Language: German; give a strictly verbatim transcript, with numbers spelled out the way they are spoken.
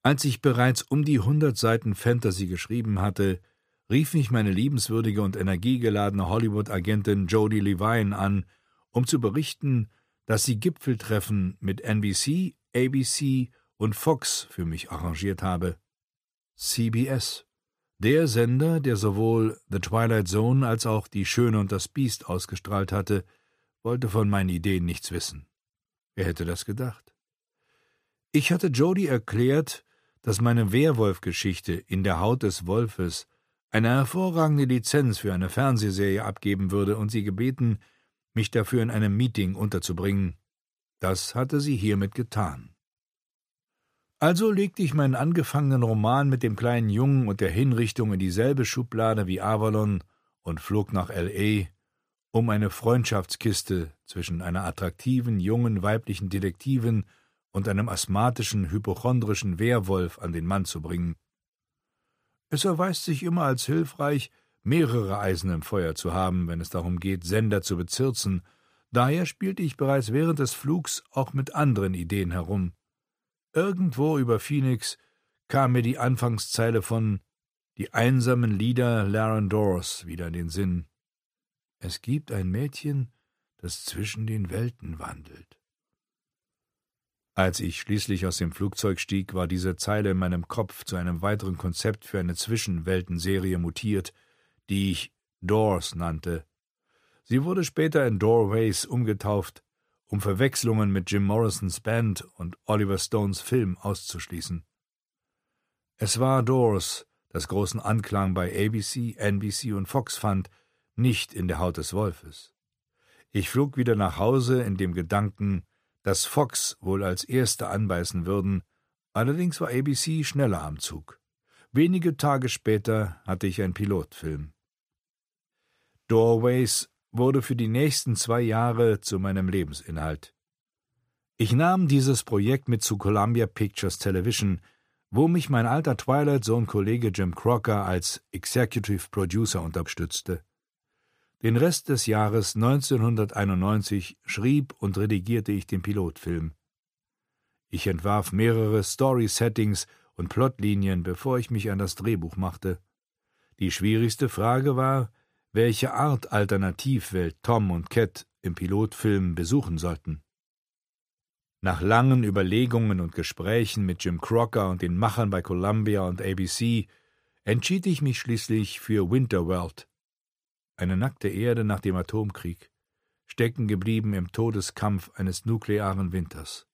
Als ich bereits um die hundert Seiten Fantasy geschrieben hatte, rief mich meine liebenswürdige und energiegeladene Hollywood-Agentin Jodie Levine an, um zu berichten, dass sie Gipfeltreffen mit N B C, A B C und Fox für mich arrangiert habe. C B S, der Sender, der sowohl The Twilight Zone als auch Die Schöne und das Biest ausgestrahlt hatte, wollte von meinen Ideen nichts wissen. Wer hätte das gedacht? Ich hatte Jodie erklärt, dass meine Werwolf-Geschichte In der Haut des Wolfes eine hervorragende Lizenz für eine Fernsehserie abgeben würde und sie gebeten, mich dafür in einem Meeting unterzubringen. Das hatte sie hiermit getan. Also legte ich meinen angefangenen Roman mit dem kleinen Jungen und der Hinrichtung in dieselbe Schublade wie Avalon und flog nach L A, um eine Freundschaftskiste zwischen einer attraktiven, jungen, weiblichen Detektivin und einem asthmatischen, hypochondrischen Werwolf an den Mann zu bringen. Es erweist sich immer als hilfreich, mehrere Eisen im Feuer zu haben, wenn es darum geht, Sender zu bezirzen. Daher spielte ich bereits während des Flugs auch mit anderen Ideen herum. Irgendwo über Phoenix kam mir die Anfangszeile von »Die einsamen Lieder Laren Doors« wieder in den Sinn. Es gibt ein Mädchen, das zwischen den Welten wandelt. Als ich schließlich aus dem Flugzeug stieg, war diese Zeile in meinem Kopf zu einem weiteren Konzept für eine Zwischenweltenserie mutiert, die ich Doors nannte. Sie wurde später in Doorways umgetauft, um Verwechslungen mit Jim Morrisons Band und Oliver Stones Film auszuschließen. Es war Doors, das großen Anklang bei A B C, N B C und Fox fand, nicht In der Haut des Wolfes. Ich flog wieder nach Hause in dem Gedanken, dass Fox wohl als Erste anbeißen würden, allerdings war A B C schneller am Zug. Wenige Tage später hatte ich einen Pilotfilm. Doorways wurde für die nächsten zwei Jahre zu meinem Lebensinhalt. Ich nahm dieses Projekt mit zu Columbia Pictures Television, wo mich mein alter Twilight-Zone-Kollege Jim Crocker als Executive Producer unterstützte. Den Rest des Jahres neunzehnhunderteinundneunzig schrieb und redigierte ich den Pilotfilm. Ich entwarf mehrere Story-Settings und Plotlinien, bevor ich mich an das Drehbuch machte. Die schwierigste Frage war, welche Art Alternativwelt Tom und Cat im Pilotfilm besuchen sollten. Nach langen Überlegungen und Gesprächen mit Jim Crocker und den Machern bei Columbia und A B C entschied ich mich schließlich für Winterworld, eine nackte Erde nach dem Atomkrieg, stecken geblieben im Todeskampf eines nuklearen Winters.